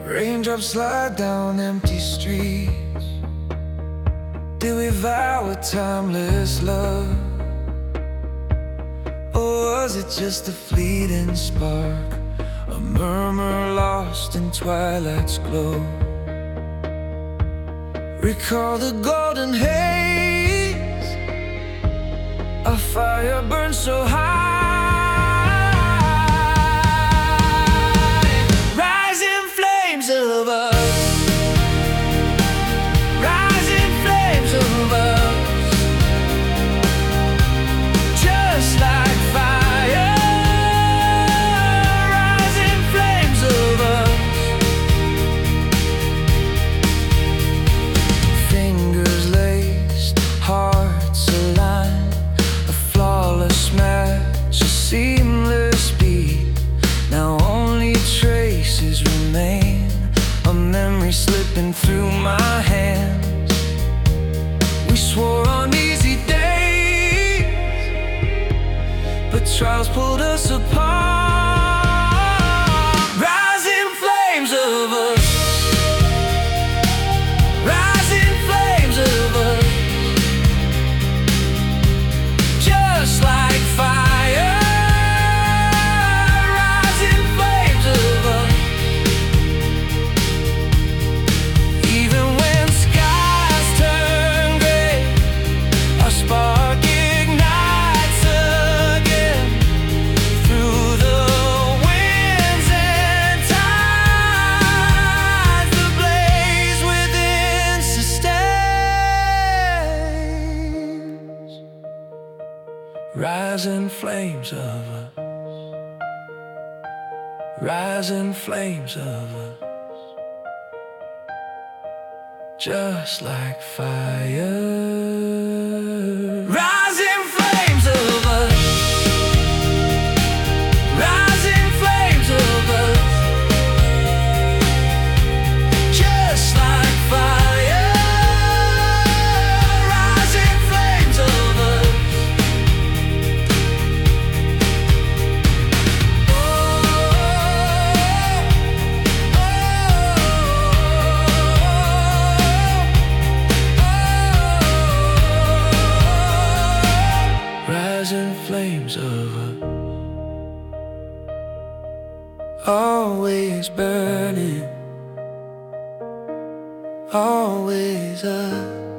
Raindrops slide down empty streets. Did we vow a timeless love? Or was it just a fleeting spark, a murmur lost in twilight's glow? Recall the golden haze, a fire burned so high. Rising flames of us, rising flames of us, just like fire. Rising flames of us, fingers laced, hearts aligned, a flawless match, a seamless beat. Now only traces remain, a memory slipping through my hands. We swore on easy days, but trials pulled us apart. Rising flames of us, rising flames of us, just like fire. Rising flames of us, even when skies turn gray, our spark ignites again. Through the winds and tides, the blaze within sustains. Rising flames of us, rising flames of us, just like fire. Rising flames of us, rising flames of us, just like fire. Rising flames of us. Rising flames of us, always burning, always up.